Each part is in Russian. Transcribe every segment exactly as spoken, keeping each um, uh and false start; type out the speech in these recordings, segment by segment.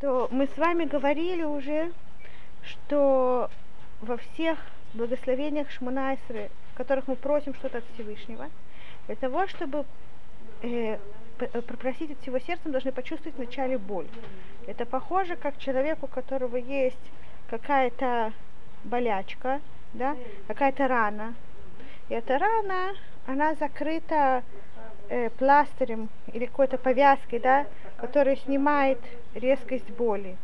что мы с вами говорили уже, что во всех благословениях Шмона-Эсрей, в которых мы просим что-то от Всевышнего, для того, чтобы э, попросить от всего сердца, мы должны почувствовать вначале боль. Это похоже, как человеку, у которого есть какая-то болячка, да, какая-то рана. И эта рана, она закрыта э, пластырем или какой-то повязкой, да, которая снимает резкость боли.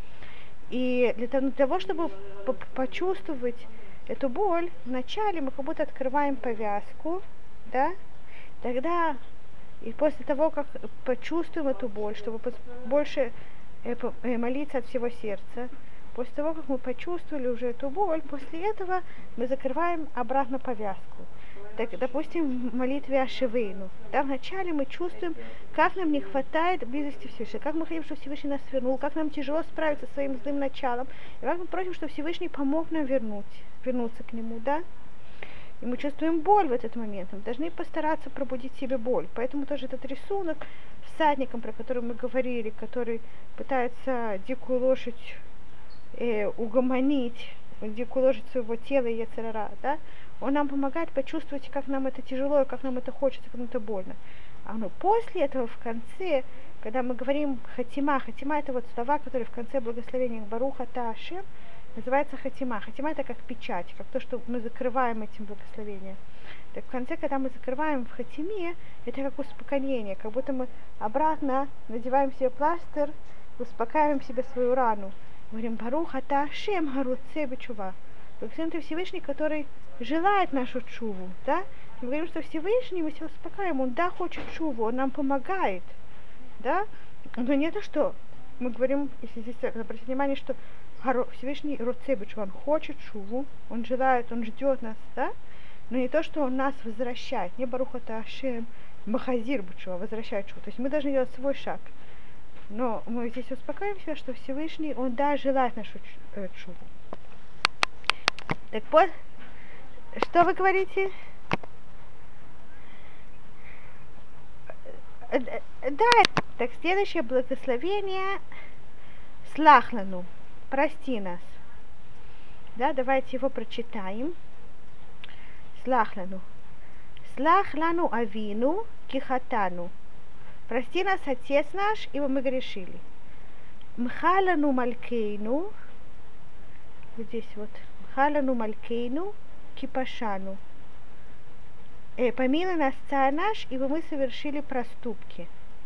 И для того, для того чтобы почувствовать эту боль, вначале мы как будто открываем повязку, да, тогда и после того, как почувствуем эту боль, чтобы больше э, э, молиться от всего сердца, после того, как мы почувствовали уже эту боль, после этого мы закрываем обратно повязку. Так, допустим, в молитве Ашевейну. Да, вначале мы чувствуем, как нам не хватает близости Всевышнего, как мы хотим, чтобы Всевышний нас вернул, как нам тяжело справиться со своим злым началом, и как мы просим, чтобы Всевышний помог нам вернуть, вернуться к нему, да? И мы чувствуем боль в этот момент, мы должны постараться пробудить в себе боль. Поэтому тоже этот рисунок всадником, про который мы говорили, который пытается дикую лошадь э, угомонить, дикую лошадь своего тела и йецер ара, да? Он нам помогает почувствовать, как нам это тяжело, как нам это хочется, как нам это больно. А ну, после этого, в конце, когда мы говорим хатима, хатима это вот слова, которые в конце благословения Барух ата Ашем, называется хатима. Хатима это как печать, как то, что мы закрываем этим благословением. Так в конце, когда мы закрываем в хатиме, это как успокоение, как будто мы обратно надеваем себе пластырь, успокаиваем себе свою рану. Говорим Барух ата Ашем харуце бечува. Благословен ты Всевышний, который желает нашу чуву, да? Мы говорим, что Всевышний, мы себя успокаиваем, он да хочет чуву, он нам помогает, да? Но не то, что мы говорим, если здесь обратите внимание, что Всевышний Роцебич, он хочет чуву, он желает, он ждет нас, да? Но не то, что он нас возвращает, не Барух ата Ашем Махазир Бучува, возвращает чуву. То есть мы должны делать свой шаг. Но мы здесь успокаиваемся, что Всевышний, он да желает нашу чуву. Так вот, что вы говорите? Да, так следующее благословение Слахлану, прости нас. Да, давайте его прочитаем. Слахлану. Слахлану авину кихатану. Прости нас, Отец наш, ибо мы грешили. Мхалану малькейну. Вот здесь вот. Мхалану малькейну кипашану. Э, помилуй нас, Царь наш, ибо мы совершили проступки.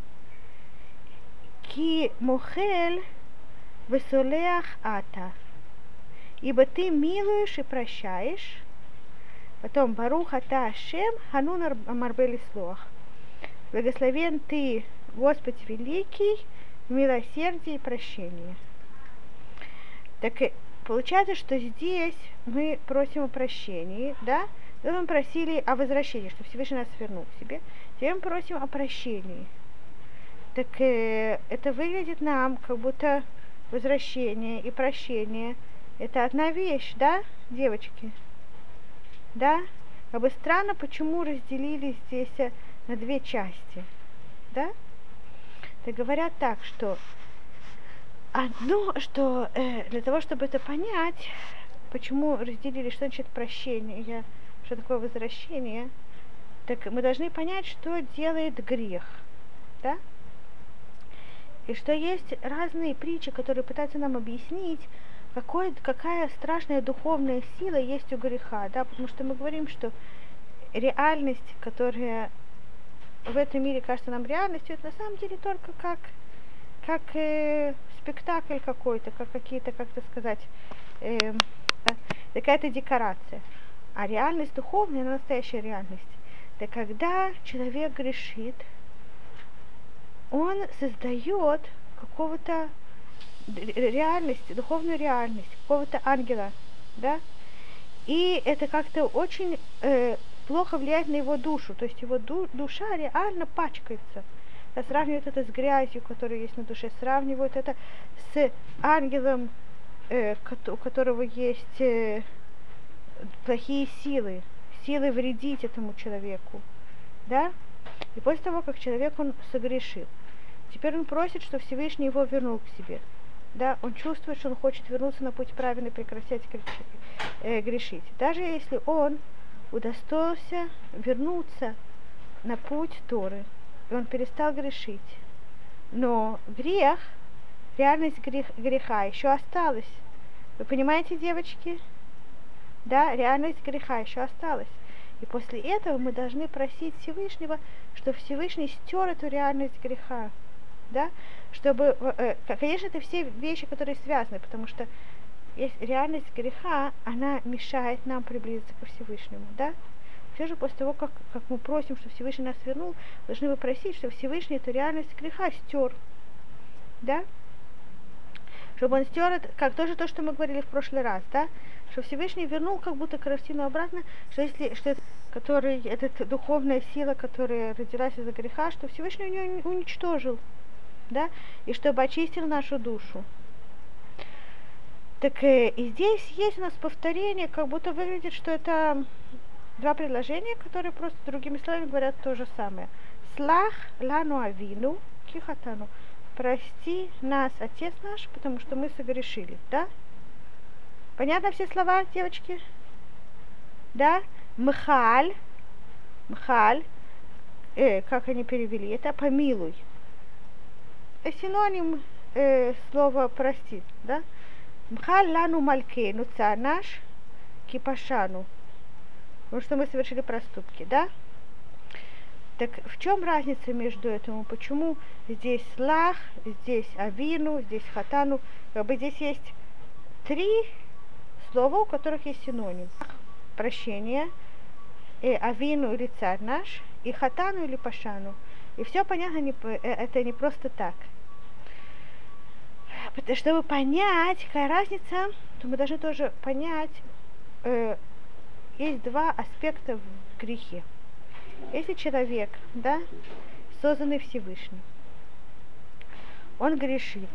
Ки мохель весолеах ата. Ибо ты милуешь и прощаешь. Потом Барух ата Ашем ханун амарбе лислох. Благословен ты, Господь великий, в милосердии и прощении. Так получается, что здесь мы просим о прощении, да? Мы просили о возвращении, чтобы Всевышний нас вернул к себе. Теперь мы просим о прощении. Так э, это выглядит нам, как будто возвращение и прощение это одна вещь, да, девочки? Да? Как бы странно, почему разделили здесь на две части, да? Так говорят так, что одно, что э, для того, чтобы это понять, почему разделили, что значит прощение, что такое возвращение, так мы должны понять, что делает грех, да? И что есть разные притчи, которые пытаются нам объяснить, какой, какая страшная духовная сила есть у греха, да? Потому что мы говорим, что реальность, которая в этом мире кажется нам реальностью, это на самом деле только как, как э, спектакль какой-то, как какие-то, как это сказать, э, да, какая-то декорация. А реальность духовная, она настоящая реальность. Это когда человек грешит, он создает какого-то реальность, духовную реальность, какого-то ангела, да? И это как-то очень э, плохо влияет на его душу, то есть его ду- душа реально пачкается. Да, сравнивают это с грязью, которая есть на душе, сравнивают это с ангелом, э, у которого есть э, плохие силы, силы вредить этому человеку, да? И после того, как человек он согрешил, теперь он просит, чтобы Всевышний его вернул к себе. да, он чувствует, что он хочет вернуться на путь правильный, прекратить э, грешить. Даже если он удостоился вернуться на путь Торы, и он перестал грешить, но грех, реальность грех, греха еще осталась. Вы понимаете, девочки? Да, реальность греха еще осталась. И после этого мы должны просить Всевышнего, чтобы Всевышний стер эту реальность греха. Да? Чтобы, э, конечно, это все вещи, которые связаны, потому что есть реальность греха, она мешает нам приблизиться ко Всевышнему. Да? Все же после того, как, как мы просим, чтобы Всевышний нас вернул, должны мы просить, чтобы Всевышний эту реальность греха стер. Да? Чтобы он стер, как тоже то, что мы говорили в прошлый раз, да? Что Всевышний вернул как будто картину обратно, что если что это, который, эта духовная сила, которая родилась из-за греха, что Всевышний ее уничтожил, да, и чтобы очистил нашу душу. Так э, и здесь есть у нас повторение, как будто выглядит, что это два предложения, которые просто другими словами говорят то же самое. Слах лану авину кихатану. Прости нас, Отец наш, потому что мы согрешили, да? Понятно все слова, девочки? Да? Мхаль, мхаль, э, как они перевели, это помилуй. Синоним э, слова простить, да? Мхаль лану малькейну, царь наш, кипашану. Потому что мы совершили проступки, да? Так в чем разница между этим? Почему здесь слах, здесь авину, здесь хатану? Как бы здесь есть три слова, у которых есть синоним. Прощение, э, авину или царь наш, и хатану или пашану. И все понятно, не, это не просто так. Чтобы понять, какая разница, то мы должны тоже понять, э, есть два аспекта в грехе. Если человек, да, созданный Всевышним, он грешит,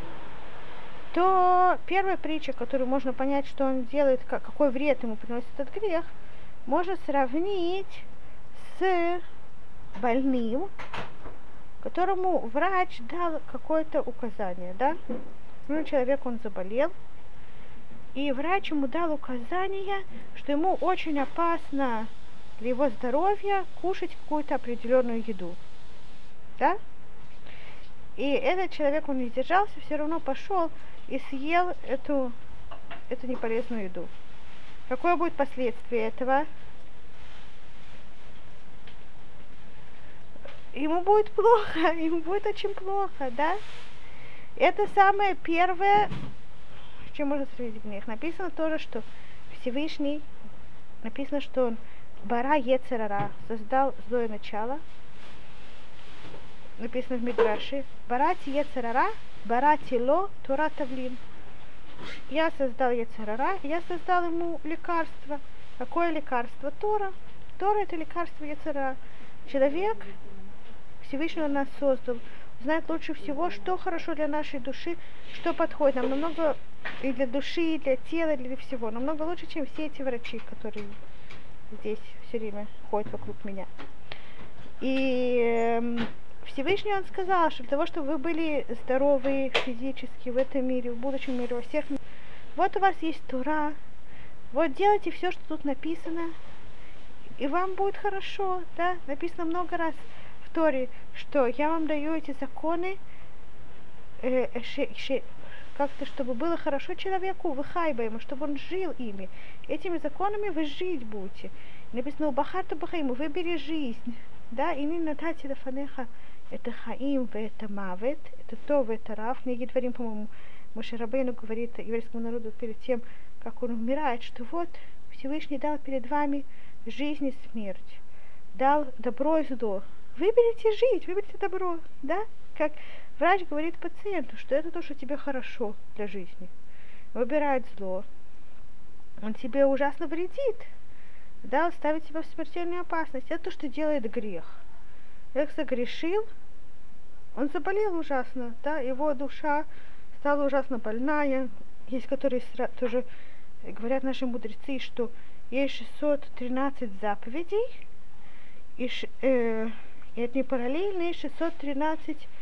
то первая притча, которую можно понять, что он делает, какой вред ему приносит этот грех, можно сравнить с больным, которому врач дал какое-то указание, да? Ну, человек, он заболел, и врач ему дал указание, что ему очень опасно для его здоровья кушать какую-то определенную еду, да? И этот человек, он не сдержался, все равно пошел и съел эту, эту неполезную еду. Какое будет последствие этого? Ему будет плохо, ему будет очень плохо, да? Это самое первое, с чем можно сравнить грех. Написано тоже, что Всевышний, написано, что он бара ецер ара, создал злое начало. Написано в Мидраше, барати ецер ара, барати ло тора тавлин. Я создал ецер ара, я создал ему лекарство. Какое лекарство? Тора. Тора — это лекарство ецер ара. Человек, Всевышний нас создал, знает лучше всего, что хорошо для нашей души, что подходит нам намного и для души, и для тела, и для всего. Намного лучше, чем все эти врачи, которые здесь все время ходят вокруг меня. И э, Всевышний он сказал, что для того, чтобы вы были здоровы физически в этом мире, в будущем мире, во всех мирах, вот у вас есть Тора, вот делайте все, что тут написано, и вам будет хорошо, да? Написано много раз в Торе, что я вам даю эти законы, э, ше, ше, как-то, чтобы было хорошо человеку, выхайба ему, чтобы он жил ими. Этими законами вы жить будете. Написано, бахарта бахаиму, выбери жизнь, да, и не натати дафанеха, это хаим, это мавет, это то, это рав. В книге Дворим, по-моему, Моше Рабейну говорит еврейскому народу перед тем, как он умирает, что вот Всевышний дал перед вами жизнь и смерть, дал добро и зло. Выберите жить, выберите добро, да? Как врач говорит пациенту, что это то, что тебе хорошо для жизни. Выбирает зло, он тебе ужасно вредит, да, ставит тебя в смертельную опасность. Это то, что делает грех. Человек согрешил, он заболел ужасно, да, его душа стала ужасно больная. Есть, которые тоже говорят наши мудрецы, что есть шестьсот тринадцать заповедей, и, э, и это не параллельно, есть шестьсот тринадцать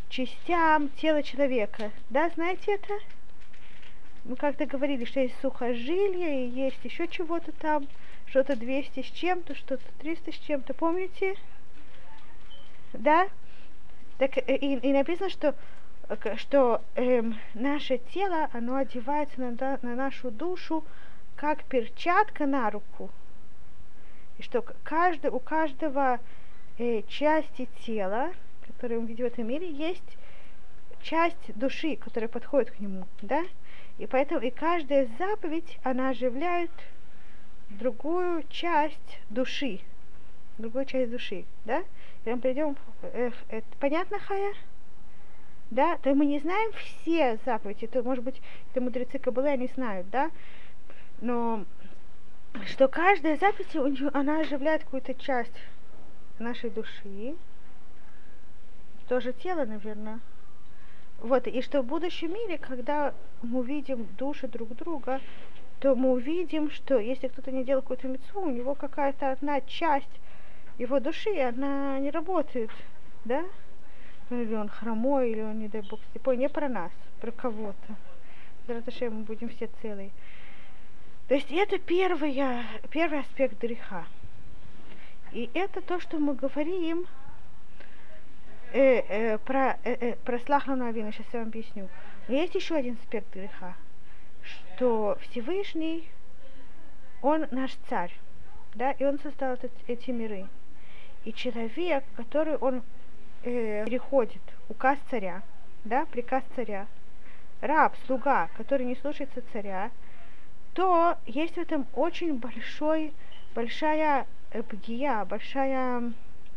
частям тела человека. Да, знаете это? Мы как-то говорили, что есть сухожилие и есть еще чего-то там, что-то двести с чем-то, что-то триста с чем-то, помните? Да? Так, и, и написано, что, что эм, наше тело, оно одевается на, на нашу душу, как перчатка на руку. И что каждый, у каждого э, части тела, которые мы видим в этом мире, есть часть души, которая подходит к нему, да? И поэтому и каждая заповедь, она оживляет другую часть души, другую часть души, да? И мы придем, э, э, понятно, Хая? Да? То мы не знаем все заповеди, это, может быть, это мудрецы Каббалы, они знают, да? Но что каждая заповедь, у нее, она оживляет какую-то часть нашей души, тоже тело, наверное. Вот, и что в будущем мире, когда мы увидим души друг друга, то мы увидим, что если кто-то не делал какую-то мицву, у него какая-то одна часть его души, она не работает, да? Или он хромой, или он, не дай бог, слепой, не про нас, про кого-то. Зачем мы будем все целые. То есть это первый, первый аспект греха. И это то, что мы говорим э, э, про, э, э, про слахану авину, сейчас я вам объясню. Но есть еще один аспект греха, что Всевышний, он наш царь, да, и он создал этот, эти миры. И человек, который он э, переходит, указ царя, да, приказ царя, раб, слуга, который не слушается царя, то есть в этом очень большой, большая пгия, большая,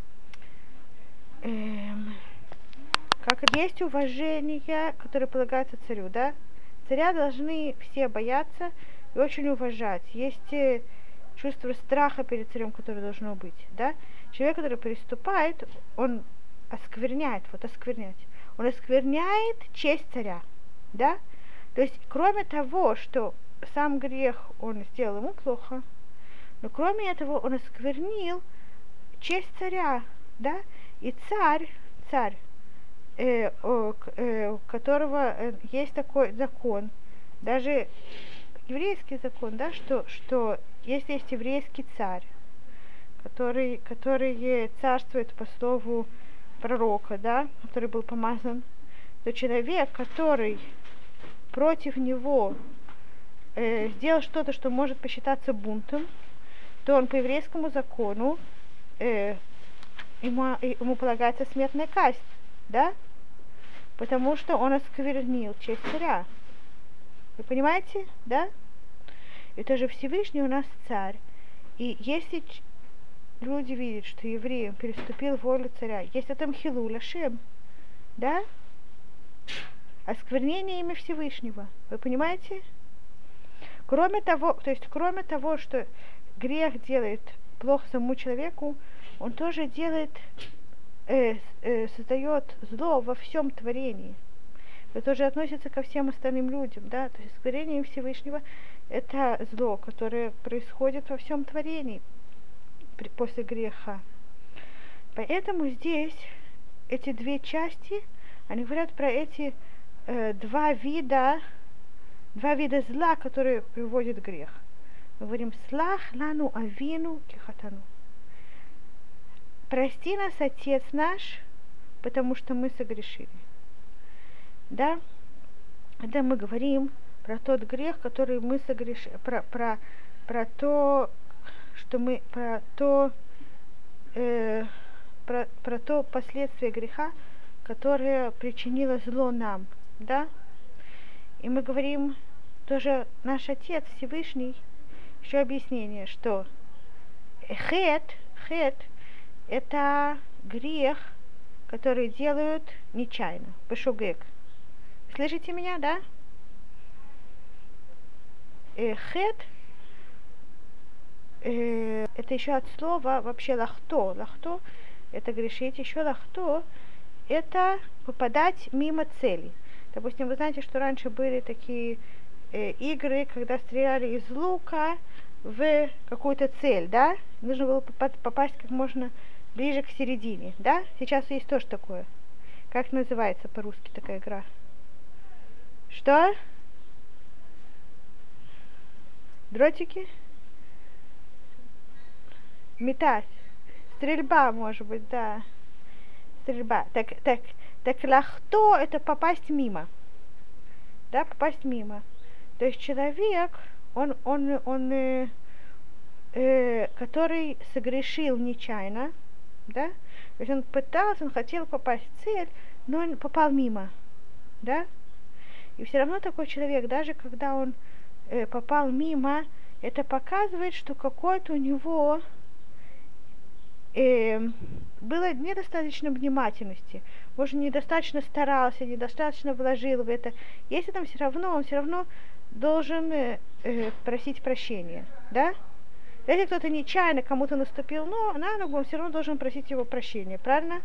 эм, как есть уважение, которое полагается царю, да? Царя должны все бояться и очень уважать. Есть э, чувство страха перед царем, которое должно быть, да? Человек, который приступает, он оскверняет, вот осквернять, он оскверняет честь царя, да? То есть, кроме того, что сам грех он сделал ему плохо, но кроме этого он осквернил честь царя, да, и царь, царь, э, о, э, у которого э, есть такой закон, даже еврейский закон, да, что, что если есть еврейский царь, который, который царствует по слову пророка, да, который был помазан, то человек, который против него э, сделал что-то, что может посчитаться бунтом, то он по еврейскому закону э, ему, ему полагается смертная казнь, да? Потому что он осквернил честь царя. Вы понимаете, да? Это же Всевышний у нас царь. И если ч- люди видят, что еврей переступил волю царя, есть это хилуль ашем, да? Осквернение имя Всевышнего. Вы понимаете? Кроме того, то есть кроме того, что грех делает плохо самому человеку, он тоже делает, э, э, создает зло во всем творении. Это тоже относится ко всем остальным людям, да, то есть осквернение Всевышнего — это зло, которое происходит во всем творении при, после греха. Поэтому здесь эти две части, они говорят про эти э, два вида, два вида зла, которые приводят к грех. Мы говорим: слах лану авину кихатану. Прости нас, Отец наш, потому что мы согрешили. Да? Это мы говорим про тот грех, который мы согрешили, про, про, про то, что мы, про то, э, про, про то последствие греха, которое причинило зло нам, да? И мы говорим тоже наш Отец Всевышний, еще объяснение, что хет, хет — это грех, который делают нечаянно, бешогек. Слышите меня, да? Э, хет э, это еще от слова вообще лахто. Лахто — это грешить, еще лахто — это попадать мимо цели. Допустим, вы знаете, что раньше были такие э, игры, когда стреляли из лука в какую-то цель, да? Нужно было попасть как можно ближе к середине, да? Сейчас есть тоже такое. Как называется по-русски такая игра? Что? Дротики? Метать. Стрельба, может быть, да. Стрельба. Так, так, так лахто это попасть мимо. Да, попасть мимо. То есть человек, он, он, он, э, э, который согрешил нечаянно, да, то есть он пытался, он хотел попасть в цель, но он попал мимо, да, и все равно такой человек, даже когда он э, попал мимо, это показывает, что какой-то у него э, было недостаточно внимательности, может, недостаточно старался, недостаточно вложил в это. Если там все равно, он все равно должен э, э, просить прощения, да? Если кто-то нечаянно кому-то наступил но, на ногу, он все равно должен просить его прощения, правильно?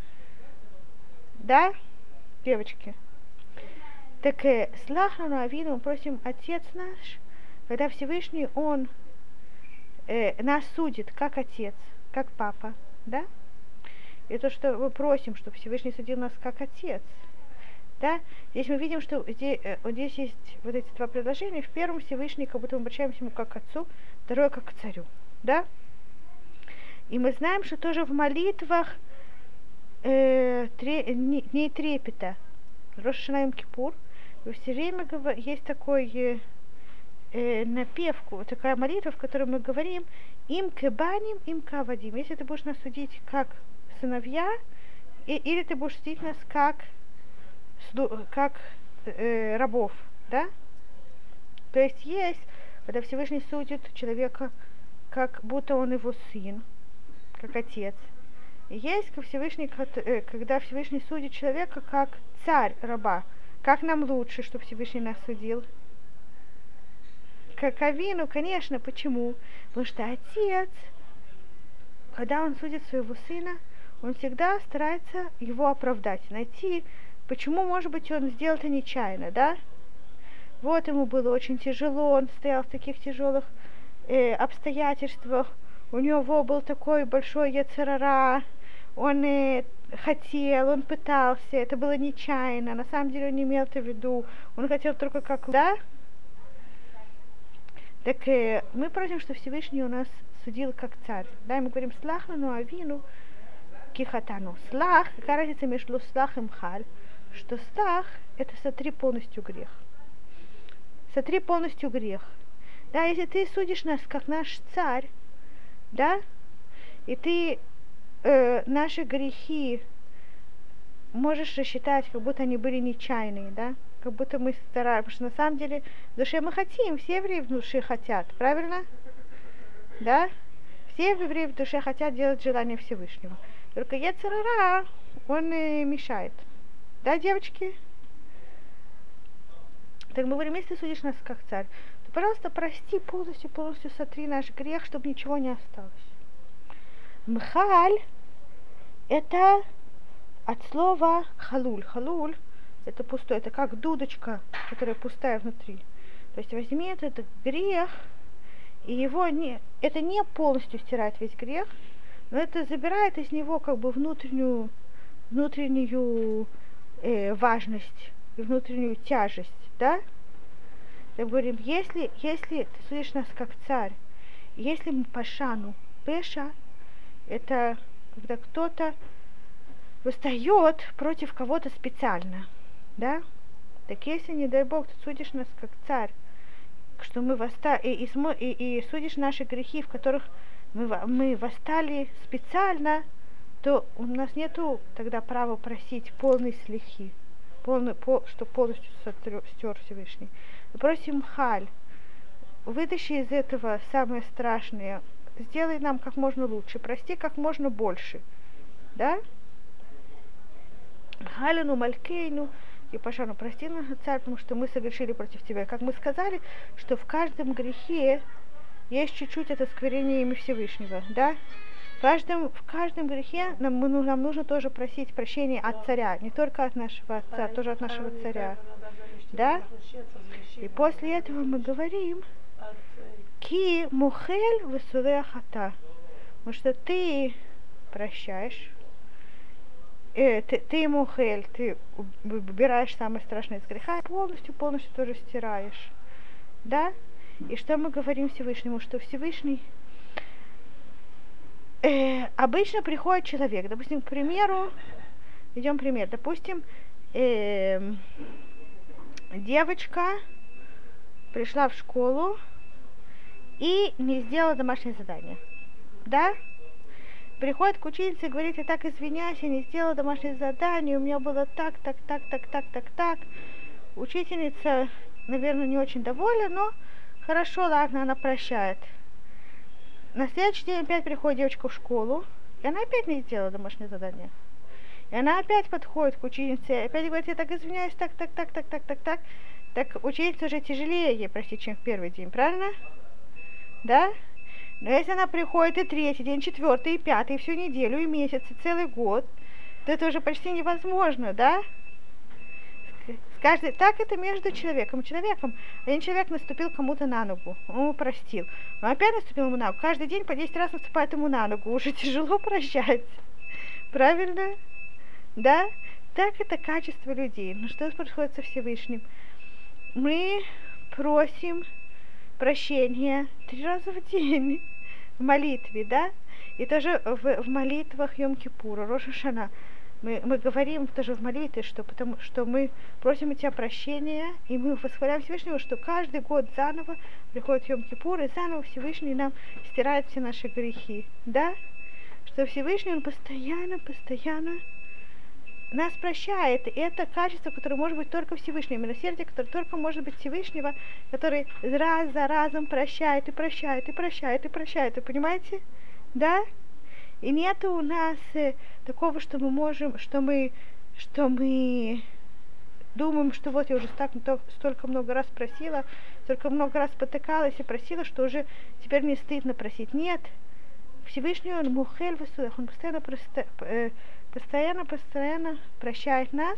Да, девочки? Так э, слахану авину, мы просим Отец наш, когда Всевышний, Он э, нас судит как Отец, как Папа, да? И то, что мы просим, чтобы Всевышний судил нас как Отец, да? Здесь мы видим, что здесь, э, вот здесь есть вот эти два предложения. В первом Всевышний, как будто мы обращаемся ему как к Отцу, второе как к Царю, да? И мы знаем, что тоже в молитвах э, тре, дней трепета, Рош ха-Шана Йом-Кипур, все время есть такой э, э, напевку, такая молитва, в которой мы говорим им кебаним, им кавадим. Если ты будешь нас судить как сыновья, и, или ты будешь судить нас как, как э, рабов, да? То есть есть, когда Всевышний судит человека, как будто он его сын, как отец. И есть Всевышний, когда Всевышний судит человека как царь раба. Как нам лучше, чтобы Всевышний нас судил? Как Авину, конечно. Почему? Потому что отец, когда он судит своего сына, он всегда старается его оправдать, найти, почему, может быть, он сделал это нечаянно, да? Вот ему было очень тяжело, он стоял в таких тяжелых э, обстоятельствах, у него был такой большой йецер ара, он э, хотел, он пытался, это было нечаянно, на самом деле он не имел это в виду, он хотел только как, да? Так э, мы просим, что Всевышний у нас судил как царь, да, и мы говорим слахану авину кихатану. Слах, какая разница между слах и мхаль, что слах это сотри полностью грех. Сотри полностью грех. Да, если ты судишь нас как наш царь, да, и ты э, наши грехи можешь рассчитать, как будто они были нечаянные, да, как будто мы стараемся, потому что на самом деле в душе мы хотим, все евреи в душе хотят, правильно? Да? Все евреи в душе хотят делать желание Всевышнего. Только йецер ара, он э, мешает. Да, девочки? Так мы говорим, если ты судишь нас как царь, то, пожалуйста, прости полностью, полностью сотри наш грех, чтобы ничего не осталось. Мхаль – это от слова халуль. Халуль – это пустой, это как дудочка, которая пустая внутри. То есть возьми этот грех, и его не, это не полностью стирает весь грех, но это забирает из него как бы внутреннюю, внутреннюю э, важность и внутреннюю тяжесть, да? Мы говорим, если, если ты судишь нас как царь, если мы пашану, пеша, это когда кто-то восстает против кого-то специально, да? Так если, не дай Бог, ты судишь нас как царь, что мы восстали, и, и, и, и судишь наши грехи, в которых мы, мы восстали специально, то у нас нету тогда права просить полной слихи, полный, пол, что полностью стер Всевышний. Мы просим халь, вытащи из этого самое страшное, сделай нам как можно лучше, прости как можно больше, да? Халину малькейну и пашану, прости нас, царь, потому что мы согрешили против тебя. Как мы сказали, что в каждом грехе есть чуть-чуть это осквернение имя Всевышнего, да? В каждом, в каждом грехе нам, нам нужно тоже просить прощения от царя, не только от нашего отца, тоже от нашего царя, да? И после этого мы говорим ки мухель весулея хата, потому что ты прощаешь э, ты, ты мухель, ты выбираешь самое страшное из греха, полностью, полностью тоже стираешь. Да? И что мы говорим Всевышнему? Что Всевышний... Э, обычно приходит человек, допустим, к примеру, идем пример, допустим, э, девочка пришла в школу и не сделала домашнее задание. Да? Приходит к учительнице и говорит: я так извиняюсь, я не сделала домашнее задание, у меня было так, так, так, так, так, так, так. Учительница, наверное, не очень довольна, но хорошо, ладно, она прощает. На следующий день опять приходит девочка в школу, и она опять не сделала домашнее задание. И она опять подходит к учительнице, и опять говорит: я так извиняюсь, так, так, так, так, так, так, так. Так учительница уже тяжелее ей простить, чем в первый день, правильно? Да? Но если она приходит и третий день, четвертый, и пятый, и всю неделю, и месяц, и целый год, то это уже почти невозможно, да? Каждый, так это между человеком и человеком. Один человек наступил кому-то на ногу, он ему простил. Он опять наступил ему на ногу. Каждый день по десять раз наступает ему на ногу. Уже тяжело прощать. Правильно? Да? Так это качество людей. Но что происходит со Всевышним? Мы просим прощения три раза в день в молитве, да? И тоже в, в молитвах Йом-Кипура, Рош ха-Шана. Мы, мы говорим тоже в молитве, что, потому, что мы просим у тебя прощения, и мы восхваляем Всевышнего, что каждый год заново приходит Йом-Кипур, и заново Всевышний нам стирает все наши грехи, да? Что Всевышний, он постоянно, постоянно нас прощает. И это качество, которое может быть только Всевышнего, милосердие, которое только может быть Всевышнего, который раз за разом прощает, и прощает, и прощает, и прощает, вы понимаете? Да? И нет у нас э, такого, что мы можем, что мы, что мы думаем, что вот я уже так, столько много раз просила, столько много раз потыкалась и просила, что уже теперь мне стыдно просить. Нет. Всевышний, он мухель в судах, он постоянно, просто, э, постоянно, постоянно прощает нас.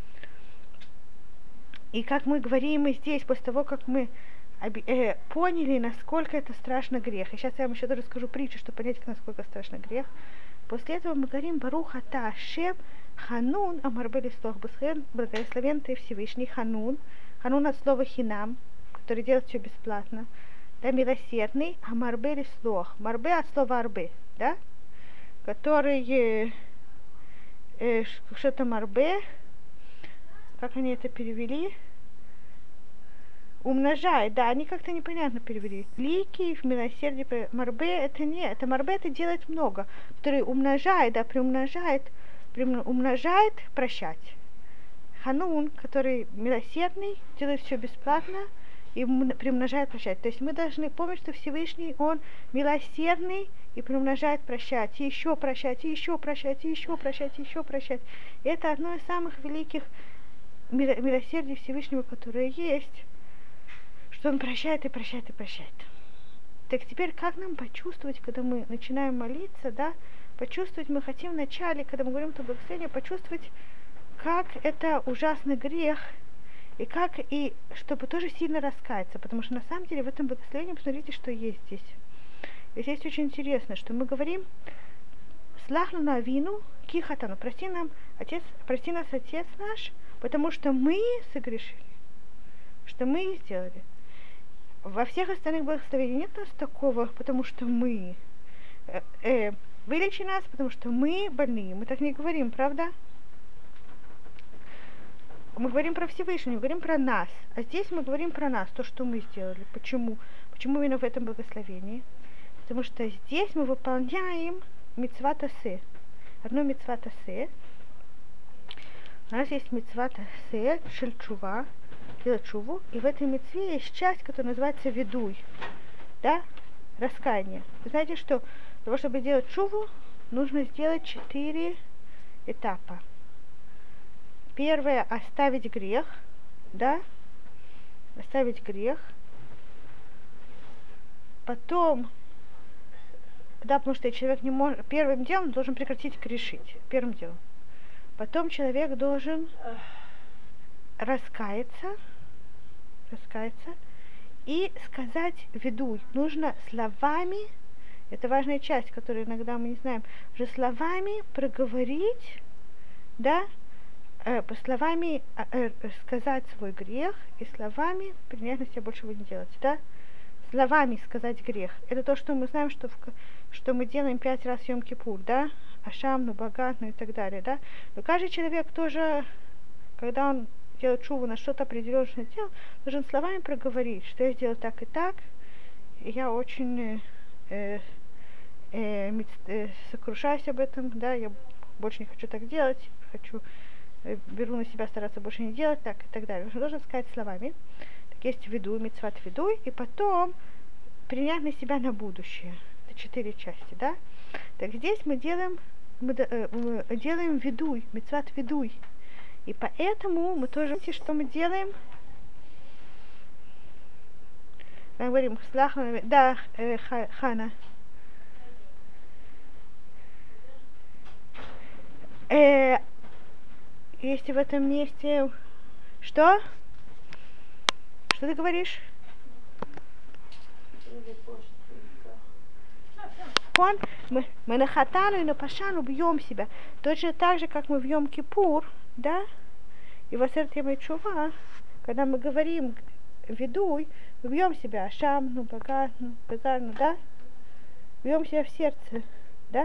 И как мы говорим и здесь, после того, как мы Э, поняли, насколько это страшно грех. И сейчас я вам еще даже скажу притчу, чтобы понять, насколько страшно грех. После этого мы говорим: Барух ата Ашем Ханун Амар Белислох, благословен ты Всевышний Ханун. Ханун от слова хинам, который делает все бесплатно. Да, милосердный. Амар Белислох. Марбе от слова арбе, да? Который э, э, что-то марбе. Как они это перевели? Умножает, да, они как-то непонятно перевели. Лики, в милосердии, марбе, это не, это марбе, это делает много, который умножает, да, приумножает, приумножает прощать. Ханун, который милосердный, делает все бесплатно и приумножает прощать. То есть мы должны помнить, что Всевышний, он милосердный и приумножает прощать, и еще прощать, и еще прощать, и еще прощать, и еще прощать. И это одно из самых великих милосердий Всевышнего, которое есть, что он прощает и прощает и прощает. Так теперь как нам почувствовать, когда мы начинаем молиться, да, почувствовать мы хотим вначале, когда мы говорим это благословение, почувствовать, как это ужасный грех, и как, и чтобы тоже сильно раскаяться, потому что на самом деле в этом благословении, посмотрите, что есть здесь. И здесь очень интересно, что мы говорим: слахну на вину, кихатану, прости нам, отец, прости нас, отец наш, потому что мы согрешили, что мы сделали. Во всех остальных благословениях нет у нас такого, потому что мы. Э, э, вылечи нас, потому что мы больные. Мы так не говорим, правда? Мы говорим про Всевышнего, мы говорим про нас. А здесь мы говорим про нас, то, что мы сделали. Почему? Почему именно в этом благословении? Потому что здесь мы выполняем мицват асе. Одно мицват асе. У нас есть мицват асе, шельчува, делать чуву, и в этой мицве есть часть, которая называется ведуй, да, раскаяние. Вы знаете, что для того, чтобы делать чуву, нужно сделать четыре этапа. Первое — оставить грех, да, оставить грех. Потом, да, потому что человек не может, первым делом должен прекратить грешить, первым делом. Потом человек должен раскаяться, раскаяться и сказать ведуй. Нужно словами, это важная часть, которую иногда мы не знаем, уже словами проговорить да, э, по словами э, э, сказать свой грех и словами принять на себя больше его не делать, да. Словами сказать грех. Это то, что мы знаем, что, в, что мы делаем пять раз Йом-Кипур, да, Ашам, ну, Багат, ну и так далее, да. Но каждый человек тоже, когда он делает шуву на что-то определенное дело, должен словами проговорить, что я сделал так и так, и я очень э, э, э, э, сокрушаюсь об этом, да, я больше не хочу так делать, хочу, э, беру на себя стараться больше не делать, так и так далее. Он должен сказать словами. Есть видуй, мицват видуй, и потом принять на себя на будущее. Это четыре части, да? Так здесь мы делаем, мы, э, мы делаем видуй, мицват видуй. И поэтому мы тоже, что мы делаем? Мы говорим, да, э, Хана. Э, если в этом месте... Что? Что ты говоришь? Он, мы, мы на хатану и на пашану бьем себя. Точно так же, как мы в Йом-Кипур, да? И в Асер Йом Тшува, когда мы говорим видуй, мы бьем себя Ашам, ну, Багат, ну, Базар, ну, да? Бьем себя в сердце, да?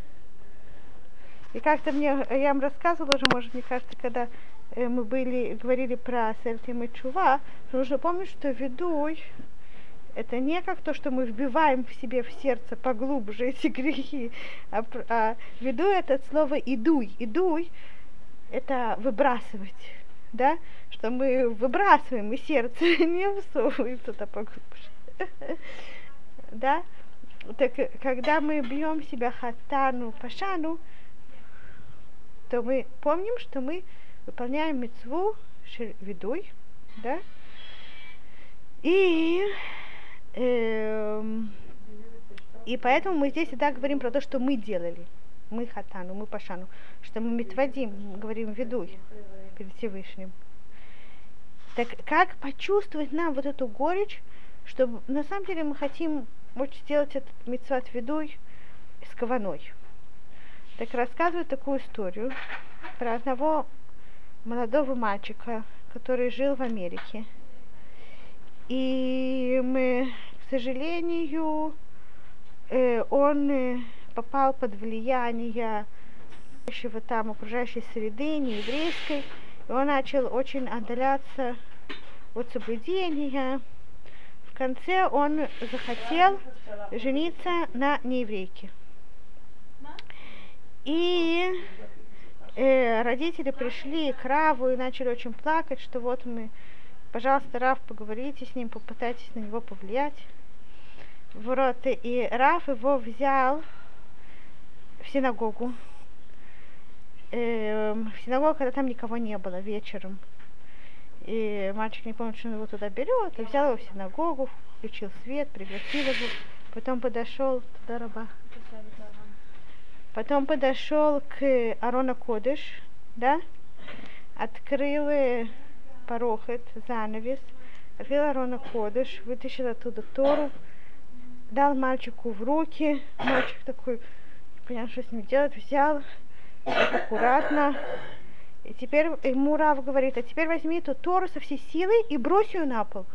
И как-то мне, я вам рассказывала уже, может, мне кажется, когда мы были, говорили про Асер Йом Тшува, нужно помнить, что видуй это не как то, что мы вбиваем в себе в сердце поглубже эти грехи, а, а видуй это от слова идуй. Идуй это выбрасывать, да, что мы выбрасываем из сердца, не всовываем туда поглубже, да. Так когда мы бьем себя хатану, пашану, то мы помним, что мы выполняем мицву видуй, да, и эм, и поэтому мы здесь всегда говорим про то, что мы делали, мы хатану, мы пашану, что мы митвадим, мы говорим видуй перед Всевышним. Так как почувствовать нам вот эту горечь, чтобы на самом деле мы хотим очень сделать этот митцват видуй с каваной. Так рассказываю такую историю про одного молодого мальчика, который жил в Америке. И мы, к сожалению, э, он э, попал под влияние там окружающей среды, нееврейской, и он начал очень отдаляться от соблюдения. В конце он захотел жениться на нееврейке. И э, родители пришли к Раву и начали очень плакать, что вот мы, пожалуйста, Рав, поговорите с ним, попытайтесь на него повлиять. Вот, и Рав его взял в синагогу. Э, в синагогу, когда там никого не было, вечером. И мальчик не помнит, что он его туда берет, и взял его в синагогу, включил свет, пригласил его. Потом подошел туда раба. Потом подошел к Арона Кодеш, да, открыл порохет, занавес, открыл Арона Кодеш, вытащил оттуда Тору, дал мальчику в руки. Мальчик такой, не понял, что с ним делать, взял так аккуратно. И теперь ему Рав говорит, а теперь возьми эту Тору со всей силы и брось ее на пол.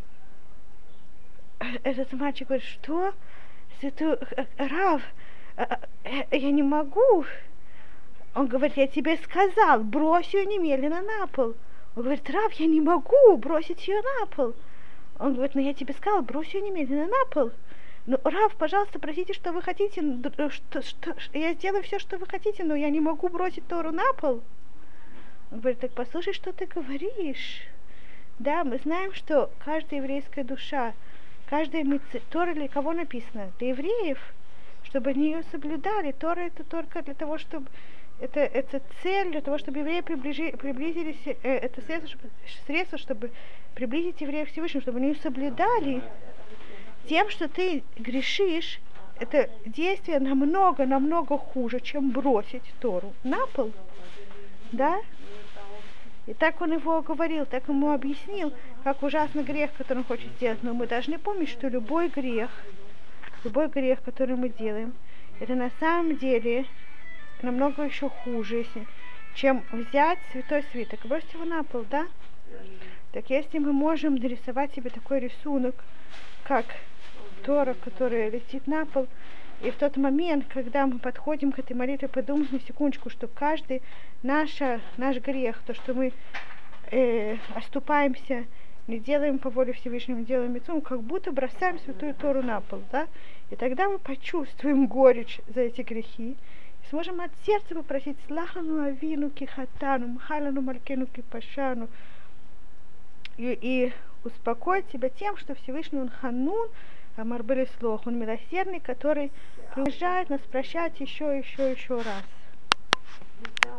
Этот мальчик говорит, что? Это, Рав, я не могу. Он говорит, я тебе сказал, брось ее немедленно на пол. Он говорит, Рав, я не могу бросить ее на пол. Он говорит, ну я тебе сказал, брось ее немедленно на пол. Ну, Рав, пожалуйста, простите, что вы хотите, что, что, я сделаю все, что вы хотите, но я не могу бросить Тору на пол. Он говорит, так послушай, что ты говоришь. Да, мы знаем, что каждая еврейская душа, каждая митцва, Тора для кого написана? Для евреев, чтобы они ее соблюдали. Тора это только для того, чтобы это, это цель для того, чтобы евреи приближи, приблизились, э, это средство чтобы, средство, чтобы приблизить евреев к Всевышнему, чтобы они ее соблюдали. Тем, что ты грешишь, это действие намного, намного хуже, чем бросить Тору на пол. Да? И так он его говорил, так ему объяснил, как ужасный грех, который он хочет сделать. Но мы должны помнить, что любой грех, любой грех, который мы делаем, это на самом деле намного еще хуже, чем взять святой свиток, бросить его на пол, да? Так если мы можем нарисовать себе такой рисунок, как Тора, которая летит на пол, и в тот момент, когда мы подходим к этой молитве, подумать на секундочку, что каждый наша, наш грех, то, что мы э, оступаемся, не делаем по воле Всевышнего, делаем мицву, как будто бросаем святую Тору на пол, да? И тогда мы почувствуем горечь за эти грехи, и сможем от сердца попросить «Слахану авину кихатану, мхалану малькену кипашану», и, и успокоить себя тем, что Всевышний он ханун, амар бели слох, он милосердный, который приезжает нас прощать еще, еще, еще раз.